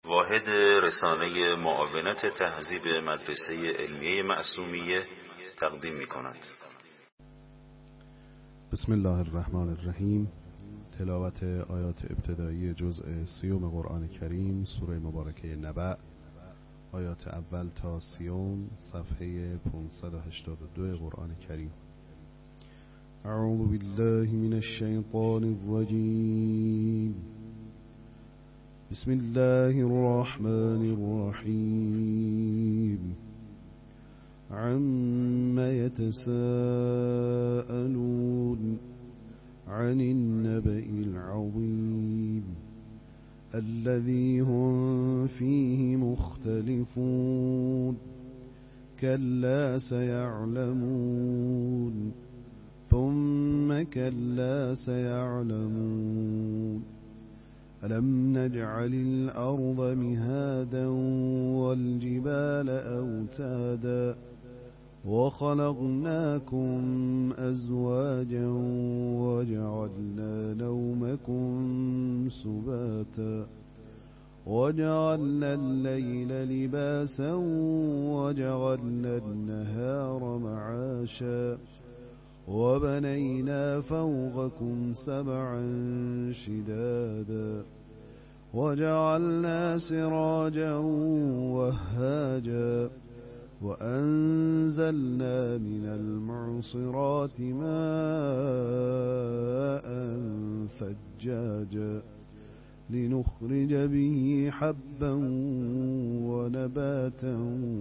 واحد رسانه معاونت تهذیب مدرسه علمیه معصومیه تقدیم می کند. بسم الله الرحمن الرحیم. تلاوت آیات ابتدایی جزء 30 قرآن کریم، سوره مبارکه نبأ، آیات اول تا 30، صفحه 582 قرآن کریم. اعوذ بالله من الشیطان الرجیم. بسم الله الرحمن الرحیم. عم يتساءلون عن النبأ العظيم الذي هم فيه مختلفون كلا سيعلمون ثم كلا سيعلمون ألم نجعل الأرض مهادا والجبال أوتادا وخلقناكم أزواجا وجعلنا نومكم سباتا وجعلنا الليل لباسا وجعلنا النهار معاشا وبنينا فوقكم سبعا شدادا وجعلنا سراجا وهاجا وأنزلنا من المعصرات ماء ثجاجا لنخرج به حبا ونباتا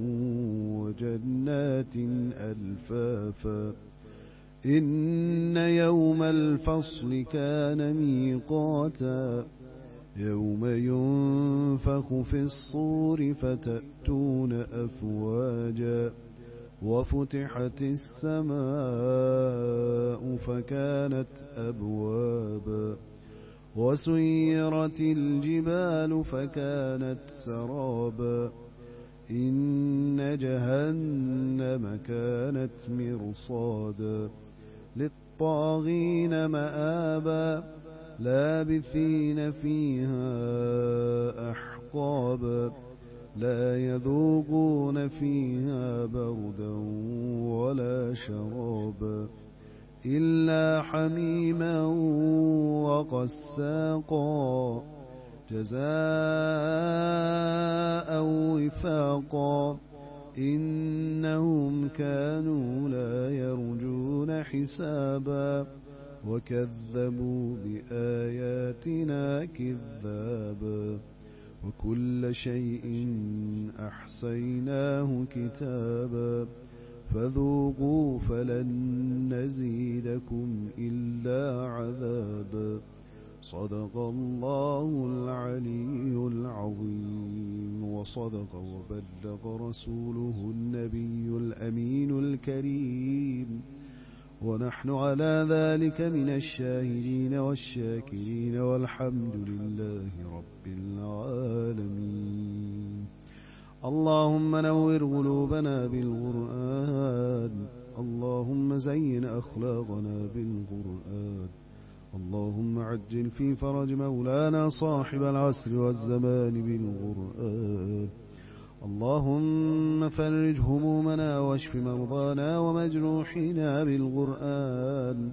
وجنات ألفافا إن يوم الفصل كان ميقاتا يوم ينفخ في الصور فتأتون أفواجا وفتحت السماء فكانت أبوابا وسيرت الجبال فكانت سرابا إن جهنم كانت مرصادا للطاغين مآبا لابثين فيها أحقابا لا يذوقون فيها بردا ولا شرابا إلا حميما وغساقا جزاء وفاقا إنهم كانوا لا يرجون حسابا وكذبوا بآياتنا كذابا وكل شيء أحصيناه كتابا فذوقوا فلن نزيدكم إلا عذابا صدق الله العلي العظيم وصدق وبلغ رسوله النبي الأمين الكريم ونحن على ذلك من الشاهدين والشاكرين والحمد لله رب العالمين. اللهم نور قلوبنا بالقرآن، اللهم زين أخلاقنا بالقرآن، اللهم عجل في فرج مولانا صاحب العصر والزمان بالقرآن، اللهم فرج همومنا واشف مرضانا ومجروحينا بالقرآن،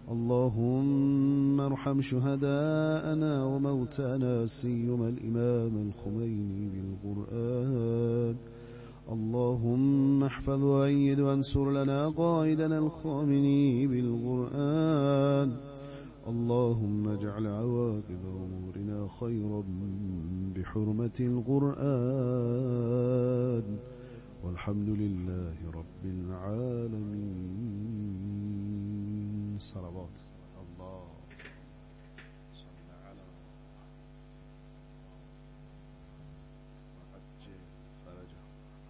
اللهم ارحم شهداءنا وموتانا سيما الإمام الخميني بالقرآن، اللهم احفظ وأيد وانصر لنا قائدنا الخامني بالقرآن، اللهم اجعل عواقب أمورنا خيرا بحرمة القرآن، والحمد لله رب العالمين. صلوات الله صل على وعجل فرجه.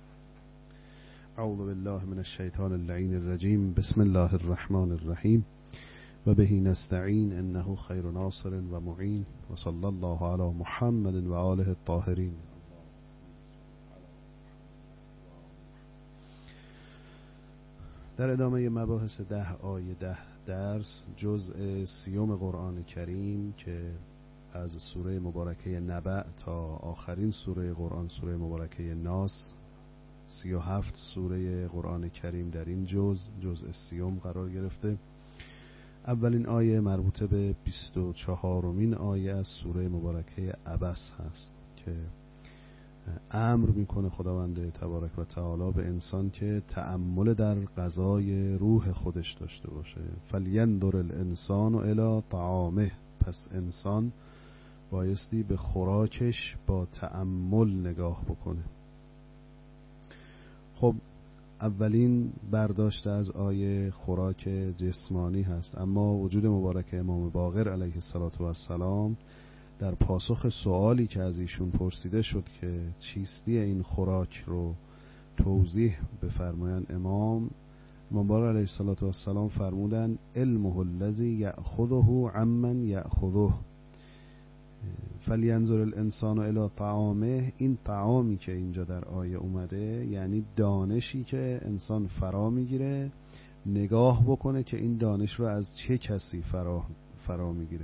أعوذ بالله من الشيطان اللعين الرجيم. بسم الله الرحمن الرحيم و به نستعین انه خیر ناصر و معین و صلی الله علی محمد و آله الطاهرین. در ادامه مباحث 10 آیه 10 درس جزء 30 قرآن کریم که از سوره مبارکه نبأ تا آخرین سوره قرآن، سوره مبارکه ناس، 37 سوره قرآن کریم در این جزء 30 قرار گرفته. اولین آیه مربوط به 24مین آیه از سوره مبارکه عبس هست که امر میکنه خداوند تبارک و تعالی به انسان که تأمل در غذای روح خودش داشته باشه. فلینظر الانسان الی طعامه، پس انسان بایستی به خوراکش با تأمل نگاه بکنه. خب اولین برداشت از آیه خوراک جسمانی هست، اما وجود مبارک امام باقر علیه السلام در پاسخ سوالی که از ایشون پرسیده شد که چیستی این خوراک رو توضیح بفرمایند، امام باقر علیه السلام فرمودن علمه الذی یأخذه عمن یأخذه. فلینظر الانسان الی طعامه، این طعامی که اینجا در آیه اومده یعنی دانشی که انسان فرا میگیره، نگاه بکنه که این دانش رو از چه کسی فرا میگیره.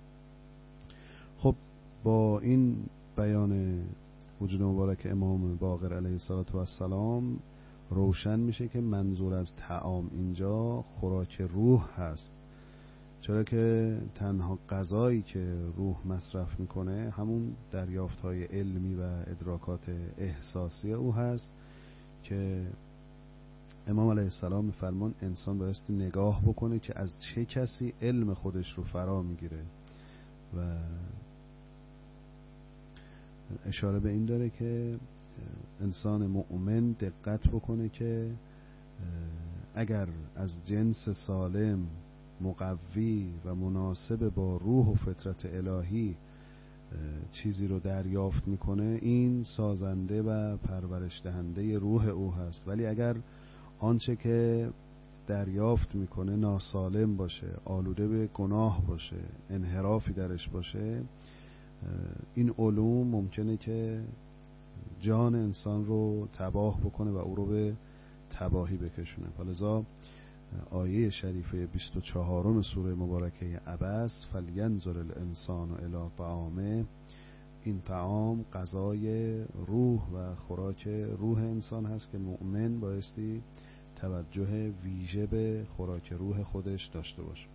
خب با این بیان وجود مبارک امام باقر علیه السلام روشن میشه که منظور از طعام اینجا خوراک روح هست، چرا که تنها غذایی که روح مصرف میکنه همون دریافت‌های علمی و ادراکات احساسی او هست که امام علیه السلام میفرمان انسان بایستی نگاه بکنه که از چه کسی علم خودش رو فرا میگیره و اشاره به این داره که انسان مؤمن دقت بکنه که اگر از جنس سالم، مقوی و مناسب با روح و فطرت الهی چیزی رو دریافت میکنه، این سازنده و پرورش دهنده روح او هست. ولی اگر آنچه که دریافت میکنه ناسالم باشه، آلوده به گناه باشه، انحرافی درش باشه، این علوم ممکنه که جان انسان رو تباه بکنه و او رو به تباهی بکشونه. لذا آیه شریفه 24 سوره مبارکه عبس، فلینظر الانسان الی طعامه، این طعام غذای روح و خوراک روح انسان هست که مؤمن بایستی توجه ویژه به خوراک روح خودش داشته باشه.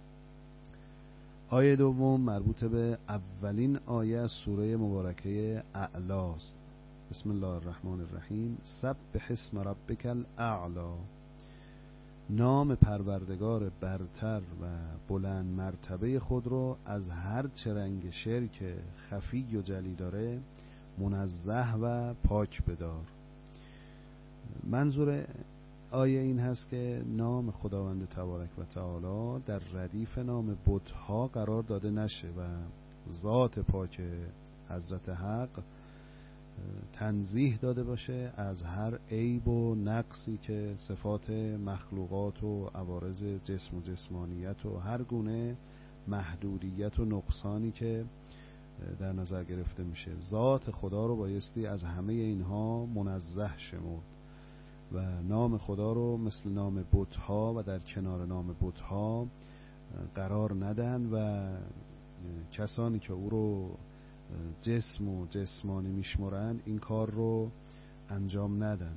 آیه دوم مربوط به اولین آیه از سوره مبارکه اعلی است. بسم الله الرحمن الرحیم. سبح اسم ربک الاعلی، نام پروردگار برتر و بلند مرتبه خود رو از هر چه رنگ شرک خفی و جلی داره منزه و پاک بدار. منظور آیه این هست که نام خداوند تبارک و تعالی در ردیف نام بت‌ها قرار داده نشه و ذات پاک حضرت حق تنزیه داده باشه از هر عیب و نقصی که صفات مخلوقات و عوارض جسم و جسمانیت و هر گونه محدودیت و نقصانی که در نظر گرفته میشه. ذات خدا رو بایستی از همه اینها منزه شمرد و نام خدا رو مثل نام بت‌ها و در کنار نام بت‌ها قرار ندن و کسانی که او رو جسم و جسمانی میشمرند این کار رو انجام ندن.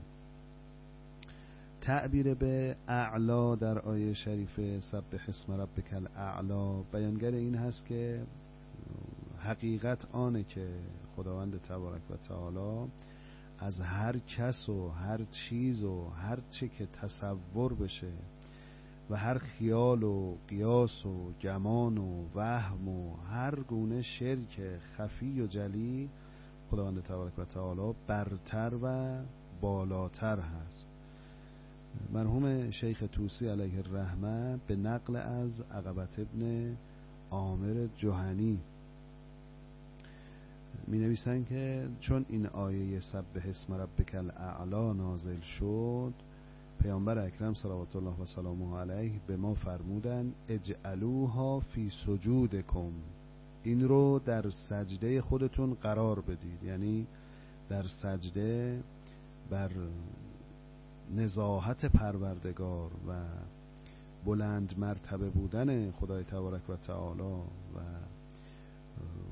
تعبیر به اعلا در آیه شریف سبح اسم ربک الاعلی بیانگر این هست که حقیقت آنه که خداوند تبارک و تعالی از هر کس و هر چیز و هر چه که تصور بشه و هر خیال و قیاس و گمان و وهم و هر گونه شرک خفی و جلی خداوند تبارک و تعالی برتر و بالاتر هست. مرحوم شیخ طوسی علیه الرحمه به نقل از عقبة ابن عامر جهنی می نویسن که چون این آیه سبح اسم ربک الاعلی نازل شد، پیامبر اکرم صلوات الله و سلامه علیه به ما فرمودن اجعلوها فی سجودکم، این رو در سجده خودتون قرار بدید. یعنی در سجده بر نزاهت پروردگار و بلند مرتبه بودن خدای تبارک و تعالی و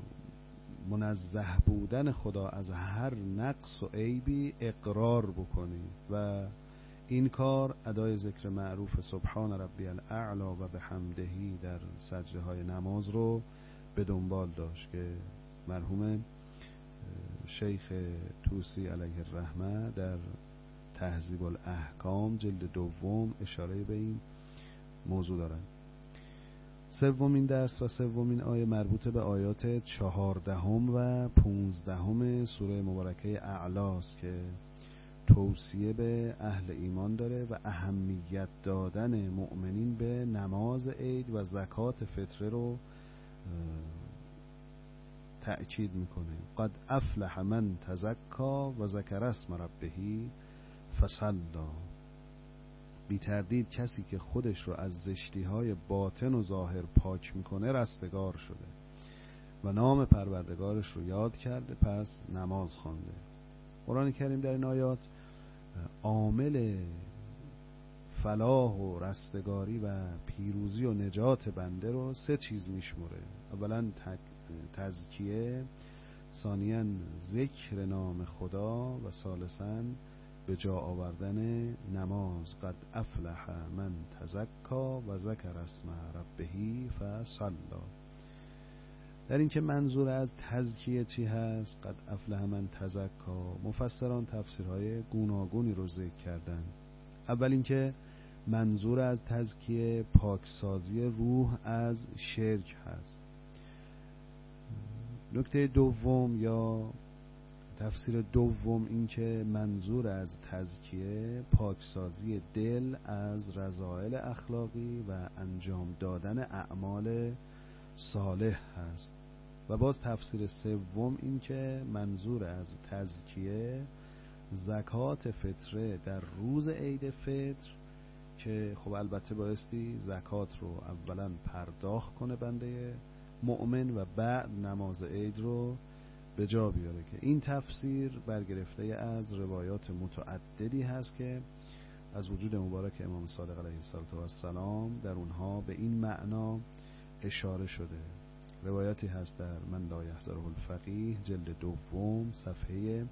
منزه بودن خدا از هر نقص و عیبی اقرار بکنید و این کار ادای ذکر معروف سبحان ربی الاعلی و بحمدهی در سجده های نماز رو به دنبال داشت که مرحوم شیخ طوسی علیه الرحمه در تهذیب الاحکام جلد دوم اشاره به این موضوع دارند. سومین درس و سومین آیه مربوط به آیات 14 و 15 سوره مبارکه اعلاست که توصیه به اهل ایمان داره و اهمیت دادن مؤمنین به نماز عید و زکات فطره رو تأکید میکنه. قد افلح من تزکا و ذکر اسم ربه فصلی. بی تردید کسی که خودش رو از زشتی های باطن و ظاهر پاک میکنه رستگار شده و نام پروردگارش رو یاد کرده پس نماز خوانده. قرآن کریم در این آیات عامل فلاح و رستگاری و پیروزی و نجات بنده رو 3 چیز میشموره. اولا تزکیه، ثانیاً ذکر نام خدا و ثالثاً به جا آوردن نماز. قد افلح من تزکا و ذکر اسم ربه فصلی. در این که منظور از تزکیه چی هست، قد افلح من تزکا، مفسران تفسیرهای گوناگونی رو ذکر کردن. اول این که منظور از تزکیه پاکسازی روح از شرک هست. نکته دوم یا تفسیر دوم این که منظور از تزکیه پاکسازی دل از رذائل اخلاقی و انجام دادن اعمال صالح هست. و باز تفسیر سوم این که منظور از تزکیه زکات فطره در روز عید فطر که خب البته بایستی زکات رو اولا پرداخت کنه بنده مؤمن و بعد نماز عید رو به جا بیاره، که این تفسیر برگرفته از روایات متعددی هست که از وجود مبارک امام صادق علیه السلام در اونها به این معنا اشاره شده. روایاتی هست در من لا یحضره الفقیه جلد دوم صفحه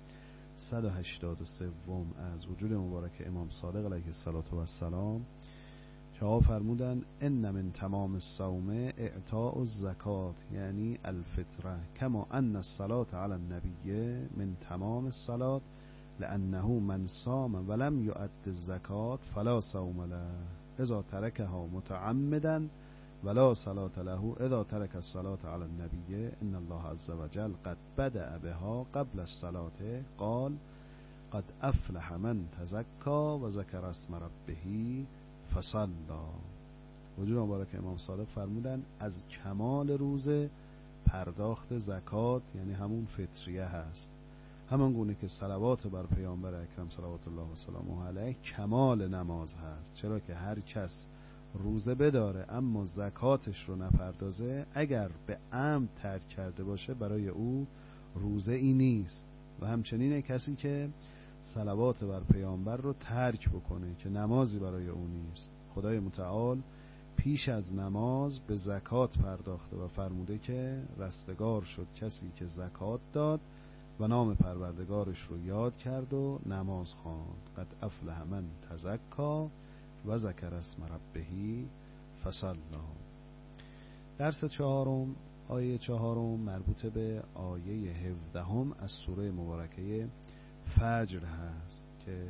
183 از وجود مبارک امام صادق علیه السلام که ها فرمودن ان من تمام الصوم اعطاء الزکات یعنی الفطره کما ان الصلاة علی النبی من تمام الصلاة لانه من صام ولم یؤد الزکات فلا صوم له اذا ترکها متعمدا ولا صلاة له اذا ترک الصلاة علی النبی ان الله عز وجل قد بدأ بها قبل الصلاة قال قد افلح من تزکا و ذکر اسم ربه فصلی. وجود مبارک امام صادق فرمودن از کمال روزه پرداخت زکات یعنی همون فطریه هست، همان گونه که صلوات بر پیامبر اکرم صلوات الله و سلامه علیه کمال نماز هست. چرا که هر کس روزه بداره اما زکاتش رو نپردازه اگر به عمد ترک کرده باشه برای او روزه ای نیست. و همچنین کسی که صلوات بر پیامبر رو ترک بکنه که نمازی برای او نیست. خدای متعال پیش از نماز به زکات پرداخته و فرموده که رستگار شد کسی که زکات داد و نام پروردگارش رو یاد کرد و نماز خواند. قد افلح من تزکا و ذکر اسم ربه فصلی. درس چهارم آیه 4 مربوط به آیه 17 از سوره مبارکه فجر هست که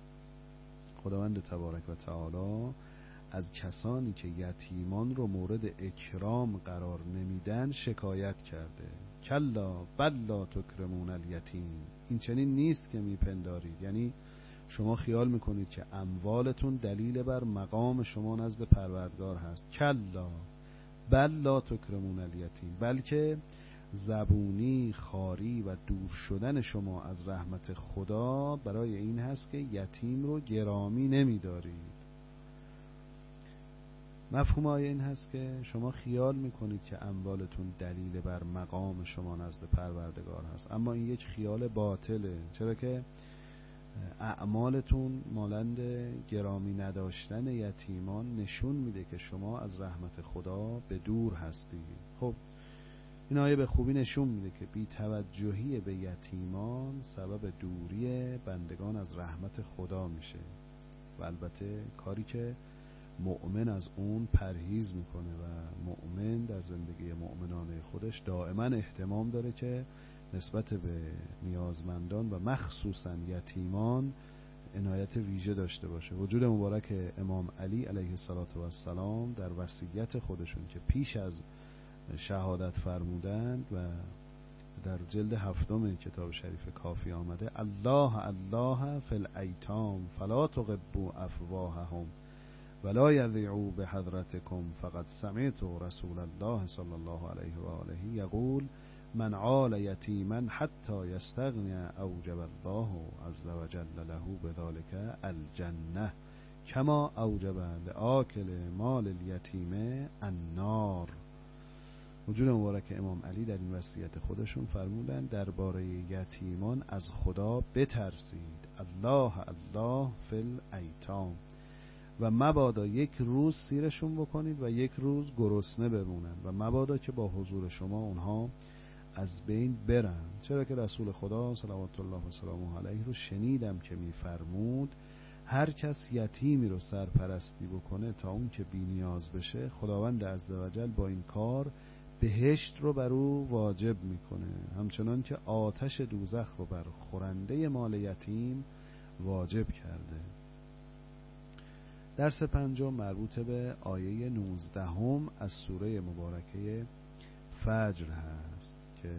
خداوند تبارک و تعالی از کسانی که یتیمان رو مورد اکرام قرار نمیدن شکایت کرده. کلا بل لا تکرمون الیتیم، این چنین نیست که میپندارید، یعنی شما خیال میکنید که اموالتون دلیل بر مقام شما نزد پروردگار هست. کلا بل لا تکرمون الیتیم، بلکه زبونی، خاری و دور شدن شما از رحمت خدا برای این هست که یتیم رو گرامی نمیدارید. مفهوم آیه این هست که شما خیال میکنید که اموالتون دلیل بر مقام شما نزد پروردگار هست، اما این یک خیال باطله. چرا که اعمالتون مانند گرامی نداشتن یتیمان نشون میده که شما از رحمت خدا به دور هستید. خب این آیه به خوبی نشون میده که بی‌توجهی به یتیمان سبب دوری بندگان از رحمت خدا میشه و البته کاری که مؤمن از اون پرهیز میکنه و مؤمن در زندگی مؤمنانه خودش دائما اهتمام داره که نسبت به نیازمندان و مخصوصا یتیمان عنایت ویژه داشته باشه. وجود مبارک امام علی علیه السلام در وصیت خودشون که پیش از شهادت فرمودند و در جلد 7 کتاب شریف کافی آمده: الله الله فی الایتام فلا تغبوا افواههم ولا یذیعوا بحضرتکم فقد سمعت رسول الله صلی الله علیه و آله یقول من عال یتیما حتی یستغنی اوجب الله عز وجل له بذلك الجنه کما اوجب لآکل مال الیتیم النار. وجود مبارک امام علی در این وصیت خودشون فرمودن درباره یتیمان از خدا بترسید، الله الله فی الایتام، و مبادا یک روز سیرشون بکنید و یک روز گرسنه بمونن و مبادا که با حضور شما اونها از بین برن. چرا که رسول خدا صلوات الله و سلامه علیه رو شنیدم که میفرمود هر کس یتیمی رو سرپرستی بکنه تا اون که بی نیاز بشه، خداوند عزوجل با این کار بهشت رو بر او واجب میکنه، همچنان که آتش دوزخ رو بر خورنده مال یتیم واجب کرده. درس 5 مربوط به آیه 19 از سوره مبارکه فجر هست که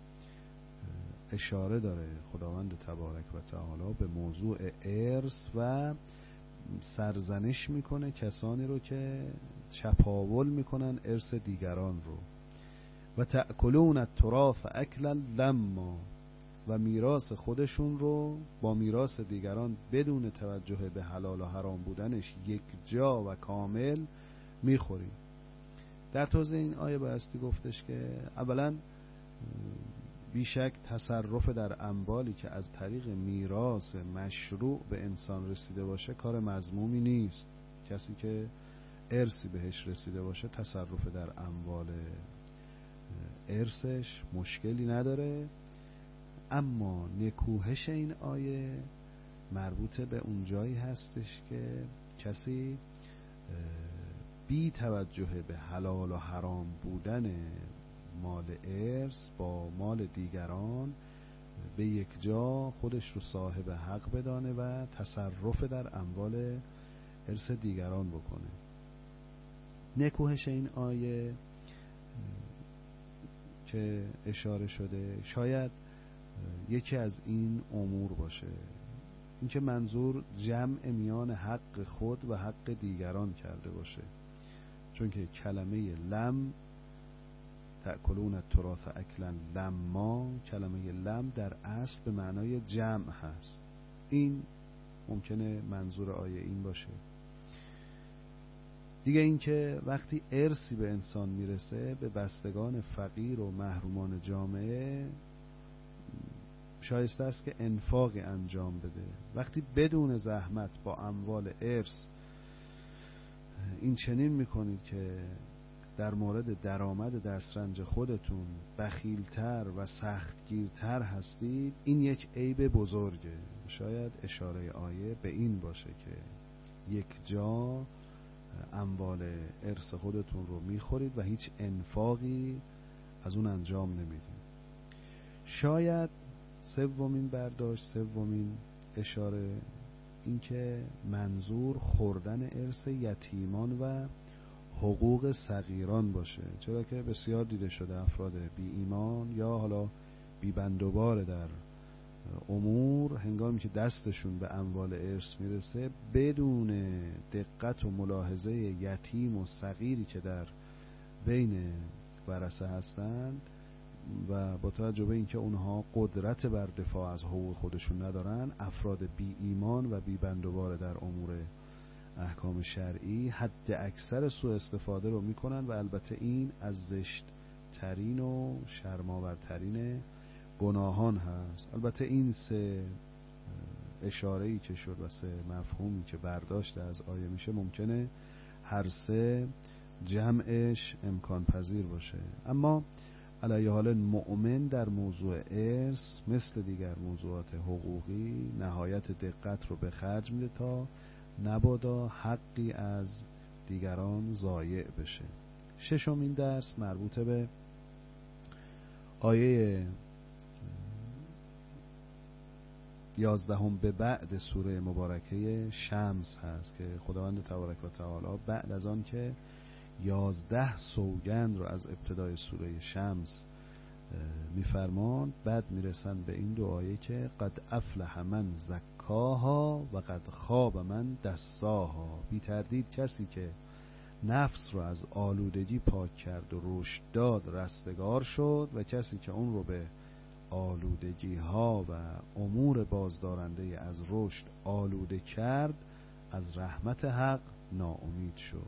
اشاره داره خداوند تبارک و تعالی به موضوع ارث و سرزنش میکنه کسانی رو که چپاول میکنن ارث دیگران رو. و تأکلون التراث اکلا لما، و میراث خودشون رو با میراث دیگران بدون توجه به حلال و حرام بودنش یک جا و کامل میخورید. در توضیح این آیه بایستی گفتش که اولا بیشک تصرف در اموالی که از طریق میراث مشروع به انسان رسیده باشه کار مذمومی نیست. کسی که ارثی بهش رسیده باشه تصرف در اموال ارثش مشکلی نداره. اما نکوهش این آیه مربوط به اون جایی هستش که کسی بی توجه به حلال و حرام بودن مال ارث با مال دیگران به یک جا خودش رو صاحب حق بدانه و تصرف در اموال ارث دیگران بکنه. نکوهش این آیه که اشاره شده شاید یکی از این امور باشه، اینکه منظور جمع میان حق خود و حق دیگران کرده باشه، چون که کلمه لم تأکلون التراث اکلا لما، کلمه لم در اصل به معنای جمع هست. این ممکنه منظور آیه این باشه. دیگه اینکه وقتی ارثی به انسان میرسه به بستگان فقیر و محرومان جامعه شایسته است که انفاقی انجام بده. وقتی بدون زحمت با اموال ارث این چنین میکنید که در مورد درآمد دسترنج خودتون بخیلتر و سختگیرتر هستید، این یک عیب بزرگه. شاید اشاره آیه به این باشه که یک جا اموال ارث خودتون رو میخورید و هیچ انفاقی از اون انجام نمیدید. شاید سومین برداشت، سومین اشاره این که منظور خوردن ارث یتیمان و حقوق صغیران باشه، چرا که بسیار دیده شده افراد بی ایمان یا حالا بی بندوبار در امور هنگامی که دستشون به اموال ارث میرسه بدون دقت و ملاحظه یتیم و صغیری که در بین ورثه هستند و با توجه به اینکه اونها قدرت بر دفاع از حقوق خودشون ندارن، افراد بی ایمان و بی بندوبار در امور احکام شرعی حد اکثر سوء استفاده رو میکنن و البته این از زشت ترین و شرم‌آورترین گناهان هست. البته این 3 اشاره‌ای که شد و 3 مفهومی که برداشت از آیه میشه ممکنه هر 3 جمعش امکان پذیر باشه. اما علیه حال مؤمن در موضوع ارث مثل دیگر موضوعات حقوقی نهایت دقت رو به خرج میده تا نبادا حقی از دیگران ضایع بشه. ششمین درس مربوط به آیه 11 به بعد سوره مبارکه شمس هست که خداوند تبارک و تعالی بعد از آن که 11 سوگند رو از ابتدای سوره شمس میفرمان بعد میرسن به این دو آیه که قد افلح من زکاها و قد خاب من دساها. بی تردید کسی که نفس رو از آلودگی پاک کرد و رشد داد رستگار شد و کسی که اون رو به آلودگی ها و امور بازدارنده از رشد آلوده کرد از رحمت حق ناامید شد.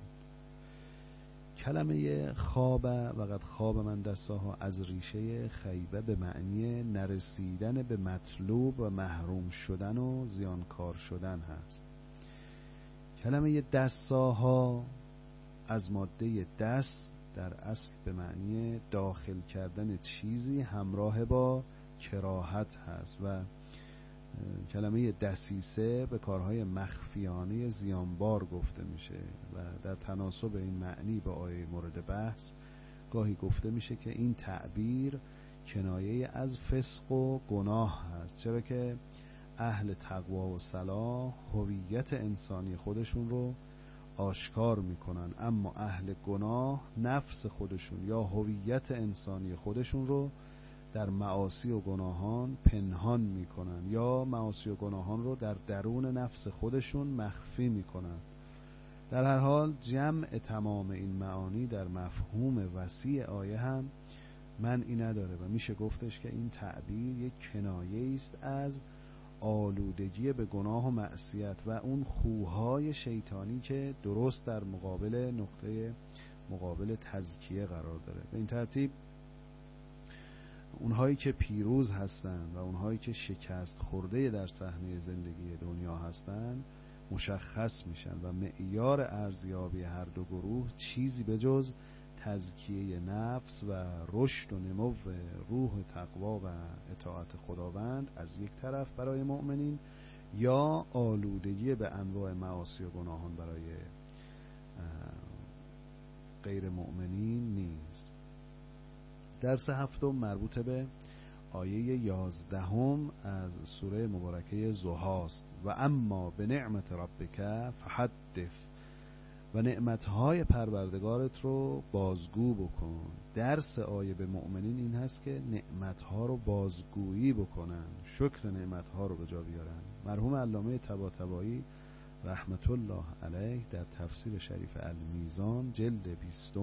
کلمه خواب و قد خواب من دساها از ریشه خیبه به معنی نرسیدن به مطلوب و محروم شدن و زیانکار شدن هست. کلمه دساها از ماده دست در اصل به معنی داخل کردن چیزی همراه با کراهت هست و کلمه دسیسه به کارهای مخفیانه زیانبار گفته میشه و در تناسب این معنی با آیه مورد بحث گاهی گفته میشه که این تعبیر کنایه از فسق و گناه هست، چرا که اهل تقوا و صلاح هویت انسانی خودشون رو آشکار میکنن، اما اهل گناه نفس خودشون یا هویت انسانی خودشون رو در معاصی و گناهان پنهان میکنن یا معاصی و گناهان رو در درون نفس خودشون مخفی میکنن. در هر حال جمع تمام این معانی در مفهوم وسیع آیه هم معنی نداره و میشه گفتش که این تعبیر یک کنایه است از آلودگی به گناه و معصیت و اون خوهای شیطانی که درست در نقطه مقابل تزکیه قرار داره. به این ترتیب اونهایی که پیروز هستند و اونهایی که شکست خورده در صحنه زندگی دنیا هستند مشخص میشن و معیار ارزیابی هر دو گروه چیزی به جز تزکیه نفس و رشد و نمو روح تقوا و اطاعت خداوند از یک طرف برای مؤمنین یا آلودگی به انواع معاصی و گناهان برای غیر مؤمنین نیست. درس هفتم مربوط به آیه 11 از سوره مبارکه ضحی است. و اما به نعمت ربک فحدث، و نعمتهای پروردگارت رو بازگو بکن. درس آیه به مؤمنین این هست که نعمتها رو بازگویی بکنن، شکر نعمتها رو به جا بیارن. مرحوم علامه طباطبایی رحمت الله علیه در تفسیر شریف المیزان جلد 20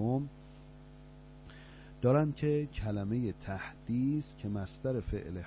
دارن که کلمه تحدیث که مصدر فعل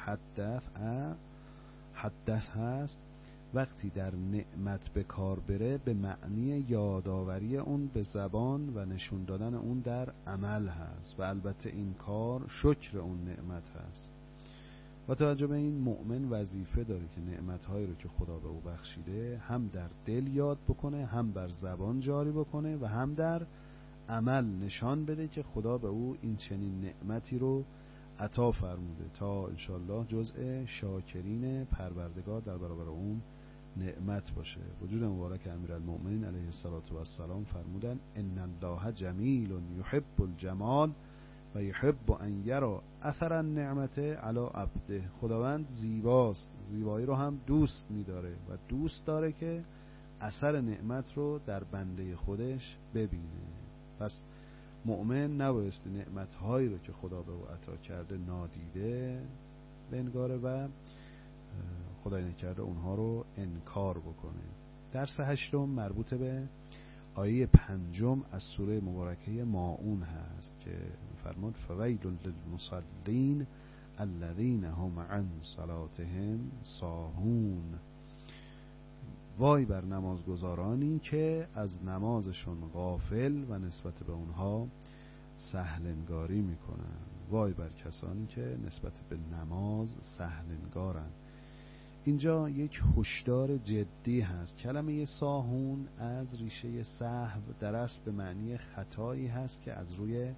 حدث هست وقتی در نعمت به کار بره به معنی یادآوری اون به زبان و نشون دادن اون در عمل هست و البته این کار شکر اون نعمت هست. و توجه به این مؤمن وظیفه داره که نعمتهایی رو که خدا به او بخشیده هم در دل یاد بکنه، هم بر زبان جاری بکنه و هم در عمل نشان بده که خدا به او این چنین نعمتی رو عطا فرموده تا انشالله جزء شاکرین پروردگار در برابر اون نعمت باشه. وجود مبارک امیرالمؤمنین علیه السلام فرمودن ان الله جمیل یحب الجمال و یحب ان یرا اثر النعمت علی عبده. خداوند زیباست، زیبایی رو هم دوست می‌داره و دوست داره که اثر نعمت رو در بنده خودش ببینه. پس مؤمن نبایستی نعمت‌هایی رو که خدا به او عطا کرده نادیده بنگاره و خدای نکرده اونها رو انکار بکنه. درس هشتم مربوط به آیه 5 از سوره مبارکه ماعون هست که فرمود فویل للمصلین الذین هم عن صلاتهم ساهون. وای بر نمازگزارانی که از نمازشون غافل و نسبت به اونها سهلنگاری میکنن. وای بر کسانی که نسبت به نماز سهلنگارن. اینجا یک هشدار جدی هست. کلمه ساهون از ریشه سهو در اصل به معنی خطایی هست که از روی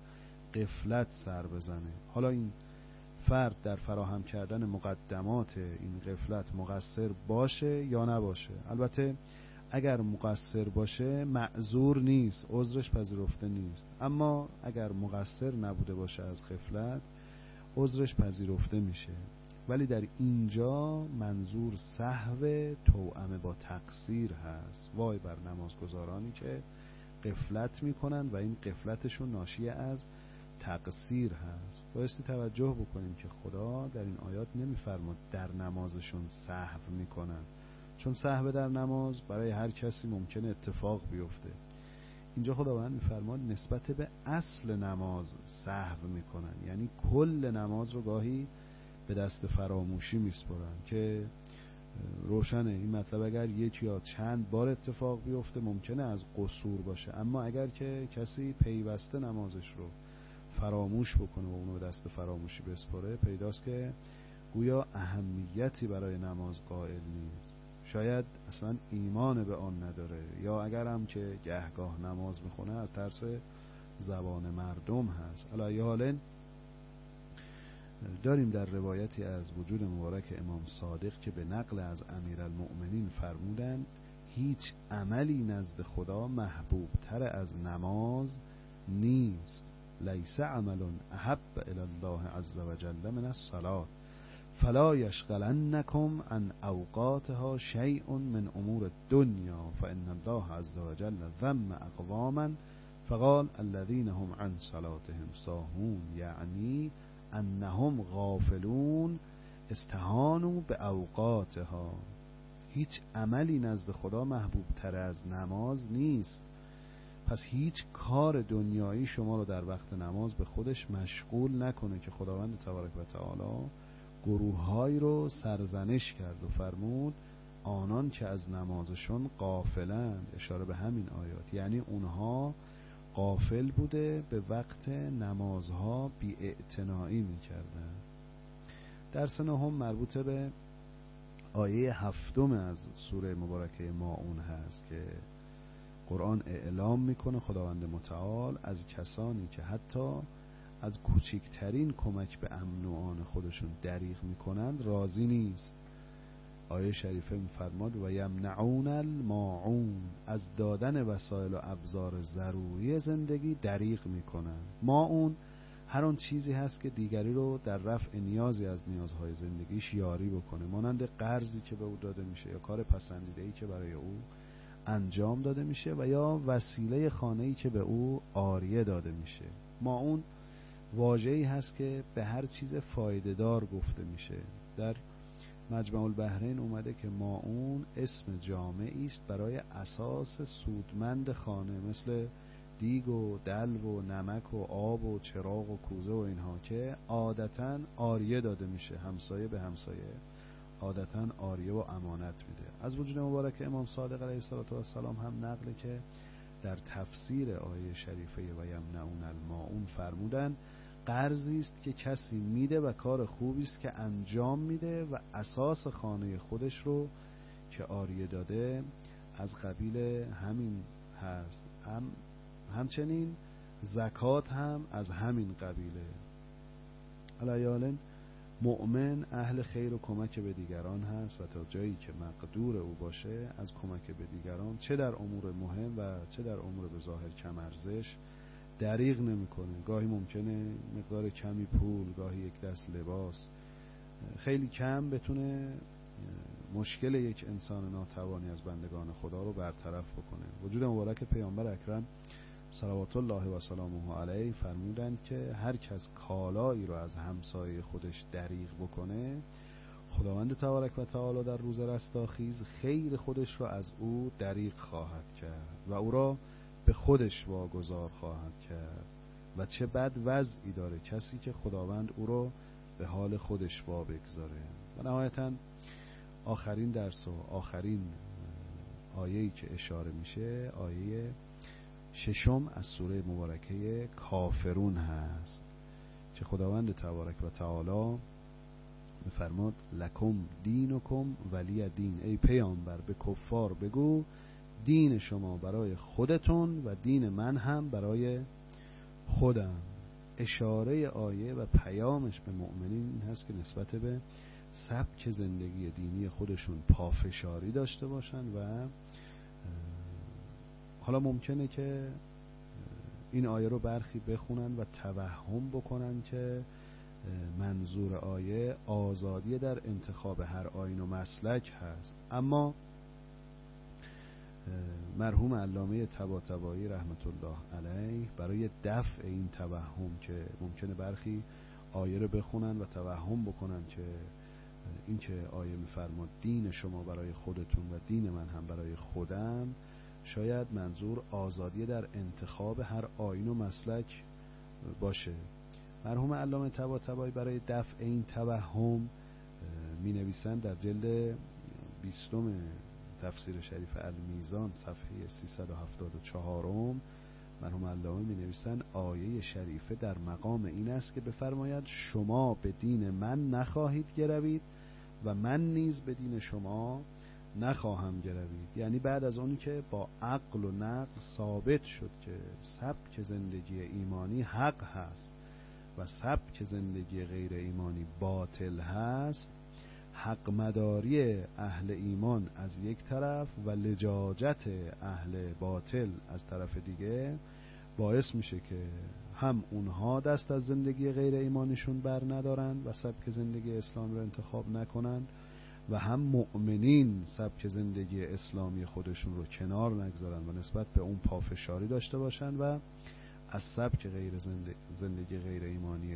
غفلت سر بزنه. حالا این فرد در فراهم کردن مقدمات این غفلت مقصر باشه یا نباشه. البته اگر مقصر باشه معذور نیست، عذرش پذیرفته نیست، اما اگر مقصر نبوده باشه از غفلت عذرش پذیرفته میشه. ولی در اینجا منظور سهو توأم با تقصیر هست. وای بر نمازگزارانی که غفلت میکنن و این غفلتشون ناشی از تقصیر هست. بایستی توجه بکنیم که خدا در این آیات نمیفرماد در نمازشون سهو میکنن، چون سهو در نماز برای هر کسی ممکنه اتفاق بیفته. اینجا خداوند میفرماد نسبت به اصل نماز سهو میکنن، یعنی کل نماز رو گاهی به دست فراموشی میسپرن که روشنه این مطلب اگر یک یا چند بار اتفاق بیفته ممکنه از قصور باشه، اما اگر که کسی پیوسته نمازش رو فراموش بکنه و اونو به دست فراموشی بسپره، پیداست که گویا اهمیتی برای نماز قائل نیست، شاید اصلا ایمان به آن نداره، یا اگر هم که گهگاه نماز میخونه از ترس زبان مردم هست. علی حال داریم در روایتی از وجود مبارک امام صادق که به نقل از امیرالمؤمنین فرمودند هیچ عملی نزد خدا محبوب تر از نماز نیست. لیس عمل احب الی الله عز وجل من الصلاة فلا یشغلنکم عن اوقاتها شیء من امور الدنیا فان الله عز وجل ذم اقواما فقال الذين هم عن صلاتهم ساهون، یعنی انهم غافلون استهانوا به اوقاتها. هیچ عملی نزد خدا محبوب تر از نماز نیست. پس هیچ کار دنیایی شما رو در وقت نماز به خودش مشغول نکنه که خداوند تبارک و تعالی گروه‌هایی رو سرزنش کرد و فرمود آنان که از نمازشون غافلند، اشاره به همین آیات، یعنی اونها غافل بوده، به وقت نمازها بی‌اعتنایی می‌کردن. درس نهم مربوط به آیه 7 از سوره مبارکه ماعون هست که قرآن اعلام میکنه خداوند متعال از کسانی که حتی از کوچکترین کمک به امن و آن خودشون دریغ میکنند راضی نیست. آیه شریفه میفرماد و یمنعون الماعون، از دادن وسایل و ابزار ضروری زندگی دریغ میکنند. ماعون هر آن چیزی هست که دیگری رو در رفع نیازی از نیازهای زندگیش یاری بکنه، مانند قرضی که به او داده میشه یا کار پسندیده‌ای که برای او انجام داده میشه و یا وسیله خانه‌ای که به او عاریه داده میشه. ماعون واژه‌ای هست که به هر چیز فایده‌دار گفته میشه. در مجمع البحرین اومده که ماعون اسم جامعی است برای اساس سودمند خانه، مثل دیگ و دلو و نمک و آب و چراغ و کوزه و اینها که عادتاً عاریه داده میشه، همسایه به همسایه عادتاً عاریه و امانت میده. از وجود مبارک امام صادق علیه السلام هم نقله که در تفسیر آیه شریفه و یمنعون الماعون فرمودن قرضی است که کسی میده و کار خوبی است که انجام میده و اساس خانه خودش رو که عاریه داده از قبیل همین هست. همچنین زکات هم از همین قبیله. علیه مؤمن اهل خیر و کمک به دیگران هست و تا جایی که مقدور او باشه از کمک به دیگران، چه در امور مهم و چه در امور به ظاهر کم ارزش، دریغ نمیکنه. گاهی ممکنه مقدار کمی پول، گاهی یک دست لباس خیلی کم بتونه مشکل یک انسان ناتوانی از بندگان خدا رو برطرف بکنه. وجود مبارک پیامبر اکرم صلوات الله و سلامه علیه فرمودند که هر کس کالایی رو از همسایه خودش دریغ بکنه، خداوند تبارک و تعالی در روز رستاخیز خیر خودش رو از او دریغ خواهد کرد و او را به خودش واگذار خواهد کرد. و چه بد وضعی داره کسی که خداوند او رو به حال خودش وا بگذاره. و نهایتاً آخرین درس و آخرین آیه‌ای که اشاره میشه آیه 6 از سوره مبارکه کافرون هست که خداوند تبارک و تعالی میفرماد لکم دینکم ولی دین. ای پیامبر به کفار بگو دین شما برای خودتون و دین من هم برای خودم. اشاره آیه و پیامش به مؤمنین این هست که نسبت به سبک زندگی دینی خودشون پافشاری داشته باشن و حالا ممکنه که این آیه رو برخی بخونن و توهم بکنن که منظور آیه آزادی در انتخاب هر آیین و مسلک هست، اما مرحوم علامه طباطبایی رحمت الله علیه برای دفع این توهم که ممکنه برخی آیه رو بخونن و توهم بکنن که این که آیه میفرماد دین شما برای خودتون و دین من هم برای خودم، شاید منظور آزادی در انتخاب هر آیین و مسلک باشه. مرحوم علامه طباطبایی برای دفع این توهم می نویسند در جلد 20 تفسیر شریف المیزان صفحه 374 مرحوم علامه می نویسند آیه شریفه در مقام این است که بفرماید شما به دین من نخواهید گروید و من نیز به دین شما نخواهم گروید. یعنی بعد از اونی که با عقل و نقل ثابت شد که سبک زندگی ایمانی حق هست و سبک زندگی غیر ایمانی باطل هست، حق مداری اهل ایمان از یک طرف و لجاجت اهل باطل از طرف دیگه باعث میشه که هم اونها دست از زندگی غیر ایمانیشون بر ندارن و سبک زندگی اسلام رو انتخاب نکنن و هم مؤمنین سبک زندگی اسلامی خودشون رو کنار نگذارن و نسبت به اون پافشاری داشته باشن و از سبک زندگی غیر ایمانی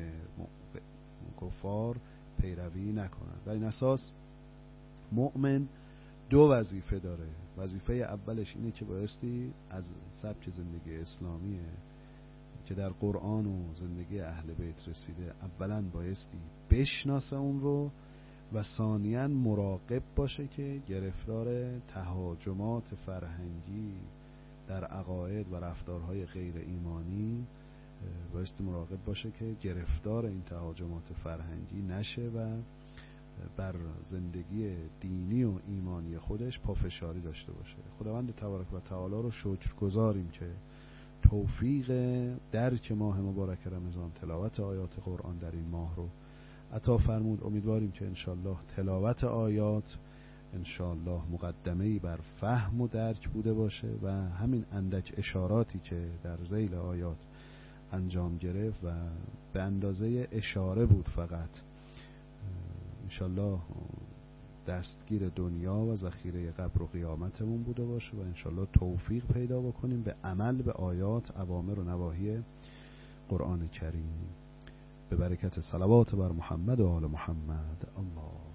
کفار پیروی نکنن. و این اساس مؤمن دو وظیفه داره. وظیفه اولش اینه که بایستی از سبک زندگی اسلامی که در قرآن و زندگی اهل بیت رسیده اولا بایستی بشناسه اون رو و ثانیاً مراقب باشه که گرفتار تهاجمات فرهنگی در عقاید و رفتارهای غیر ایمانی بایستی مراقب باشه که گرفتار این تهاجمات فرهنگی نشه و بر زندگی دینی و ایمانی خودش پافشاری داشته باشه. خداوند تبارک و تعالی رو شکرگزاریم که توفیق درک ماه مبارک رمضان، تلاوت آیات قرآن در این ماه رو عطا فرمود. امیدواریم که انشالله تلاوت آیات انشالله مقدمه‌ای بر فهم و درک بوده باشه و همین اندک اشاراتی که در ذیل آیات انجام گرفت و به اندازه اشاره بود فقط، انشالله دستگیر دنیا و ذخیره قبر و قیامتمون بوده باشه و انشالله توفیق پیدا بکنیم به عمل به آیات، اوامر و نواهی قرآن کریم. به برکت صلوات بر محمد و آل محمد. الله